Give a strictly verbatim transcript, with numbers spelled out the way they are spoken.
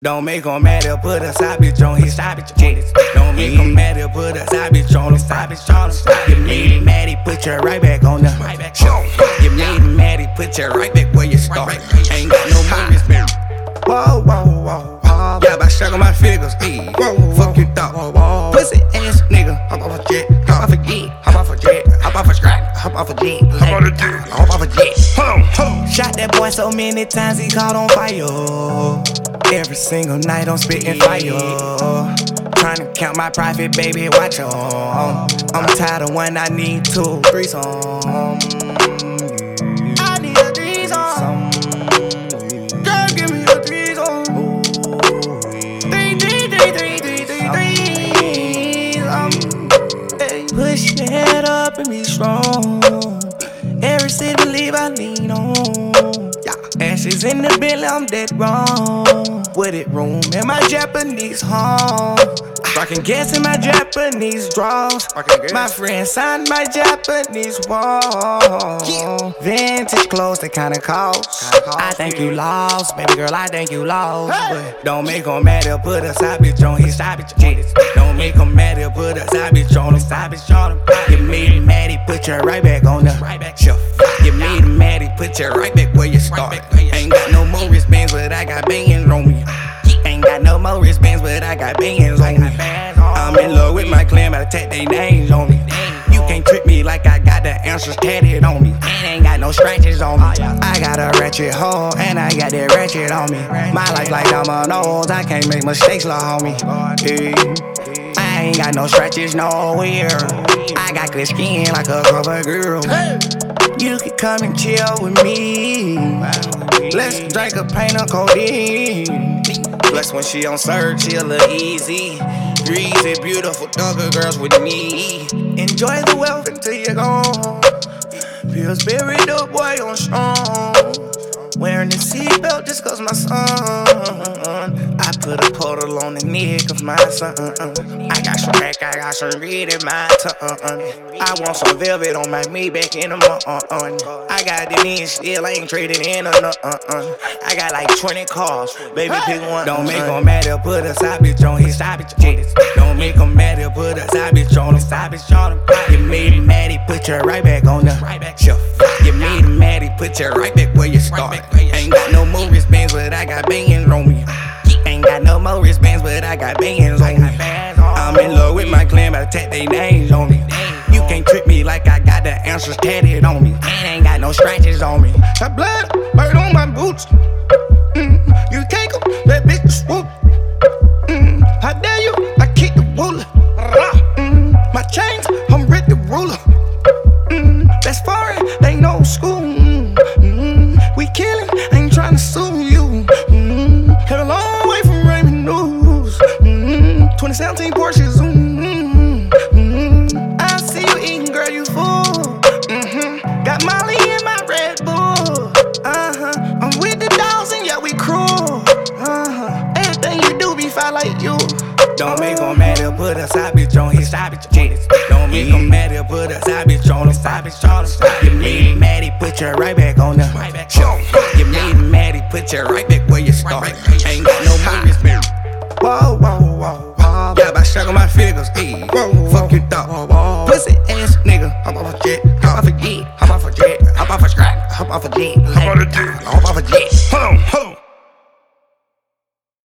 Don't make him mad, he'll put a side bitch on his side bitch titties. Don't make him mad, he'll put a side bitch on his side bitch on his side. You made him mad, he put you right back on the right back show. You made him mad, he put you right back where you started. Ain't got no more respect. Whoa, whoa, whoa, whoa. Yeah, by sucking my figures, ayy. Fuck you thought. Pussy ass nigga, hop off a jet, hop off a jet, hop off a jet, hop off a strap, hop off a jet, hop off a jet, hop off a jet. Hold on, hold on. Shot that boy so many times he caught on fire. Every single night I'm spitting fire. Tryna count my profit, baby, watch on. I'm tired of one, I need two, threesome. I need a threesome. Girl, give me a threesome. Three, three, three, three, three, three, threesome. Push your head up and be strong. Every city leave I lean on. Ashes in the belly, I'm dead wrong. With it room in my Japanese home. Rockin' gas in my Japanese drawers. My friend signed my Japanese wall. Vintage clothes, they kinda cost. I think you lost, baby girl, I think you lost. But don't make him mad, he'll put a side bitch on his side bitch titties. Don't make him mad, he'll put a side bitch on his side bitch on him. You made him mad, he put you right back on the right back shelf. You made him mad, he put you right back where you started. Ain't got no more wristbands, but I got bands on me. Ain't got no more wristbands, but I got bands on me. I'm in love with my clan, but I take they names on me. You can't trick me like I got the answers tatted on me. And ain't got no scratches on me. I got a ratchet hoe, and I got that ratchet on me. My life like dominoes, I can't make mistakes, lil' homie. Hey. I ain't got no scratches nowhere. I got clear skin like a cover girl. You can come and chill with me. Let's drink a pint of codeine. Plus when she on search, she a little easy. Breezy, beautiful, darker girls with me. Enjoy the wealth until you're gone. Feel spirit up, boy, on strong. Wearing the seatbelt just cause my son. I put a portal on the neck of my son. I got some crack, I got some reed in my tongue. I want some velvet on my Maybach in the morning. I got it in still, I ain't trading in or nothing. I got like twenty cars, baby pick one. Don't make him mad, he'll put a side bitch on his side bitch titties. Don't make him mad, he'll put a side bitch on his side bitch on him. You made him mad, he put you right back on the right back shelf. You made him mad, he put you right back where you started. Ain't got no more wristbands, but I got bands on me. Ain't got no more wristbands, but I got bands on me. I'm in love with my clan, but I take they names on me. You can't trick me like I got the answers tatted on me. And ain't got no scratches on me. Got blood right on my boots. Mm, you can't go, that bitch can swoop. Mm, how dare you? I kick the ruler. Mm, my chains, I'm Rick the ruler. Mm, that's foreign, they no school. Mm, we killing, ain't tryna sue you. Mm, had a long way from Raymond News. Mm, twenty seventeen Porsches. Mm, mm, I see you eating, girl, you full. Mm-hmm. Got Molly in my Red Bull. Uh-huh. I'm with the dogs and yeah, we cruel. Uh-huh. Everything you do be fine like you. Don't make him mad, he'll put a side bitch on his side bitch titties. Don't make him mad, he'll put a side bitch on his side bitch on his side. You made him mad, he put you right back on the right back show. You made him mad, he put you right back where you started. Ain't got no more respect. Whoa, whoa, whoa, whoa. Yeah, by sucking my figures, ayy. Fuck you thought. Pussy ass nigga, hop off a jet, hop off a jet, hop off a jet, hop off a scrap, hop off a jet.